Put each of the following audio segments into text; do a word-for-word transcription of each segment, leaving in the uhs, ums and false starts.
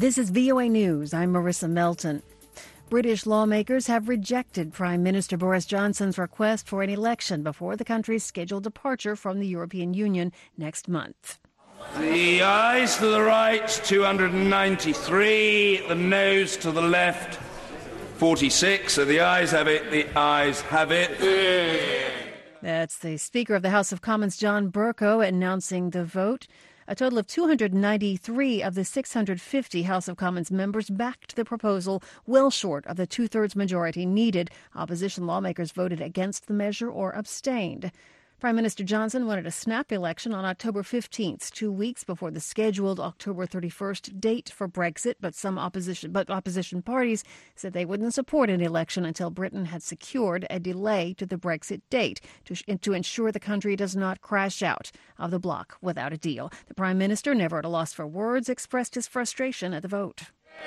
This is V O A News. I'm Marissa Melton. British lawmakers have rejected Prime Minister Boris Johnson's request for an election before the country's scheduled departure from the European Union next month. The ayes to the right, two hundred ninety-three. The noes to the left, forty-six. So the ayes have it. The ayes have it. That's the Speaker of the House of Commons, John Bercow, announcing the vote. A total of two hundred ninety-three of the six hundred fifty House of Commons members backed the proposal, well short of the two-thirds majority needed. Opposition lawmakers voted against the measure or abstained. Prime Minister Johnson wanted a snap election on October fifteenth, two weeks before the scheduled October thirty-first date for Brexit, but some opposition but opposition parties said they wouldn't support an election until Britain had secured a delay to the Brexit date to, to ensure the country does not crash out of the bloc without a deal. The Prime Minister, never at a loss for words, expressed his frustration at the vote.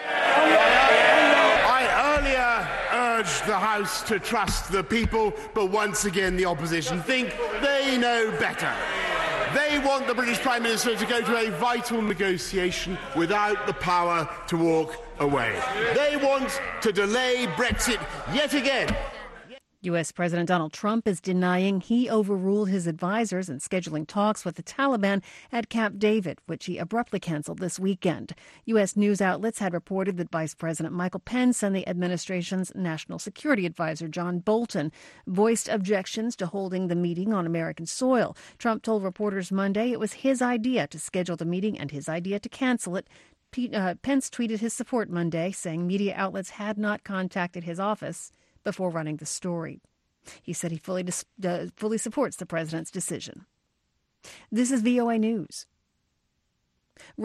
I earlier urged the House to trust the people, but once again the opposition think they know better. They want the British Prime Minister to go to a vital negotiation without the power to walk away. They want to delay Brexit yet again. U S. President Donald Trump is denying he overruled his advisors in scheduling talks with the Taliban at Camp David, which he abruptly canceled this weekend. U S news outlets had reported that Vice President Michael Pence and the administration's national security advisor, John Bolton, voiced objections to holding the meeting on American soil. Trump told reporters Monday it was his idea to schedule the meeting and his idea to cancel it. Pence tweeted his support Monday, saying media outlets had not contacted his office before running the story. He said he fully dis- uh, fully supports the president's decision. This is V O A News.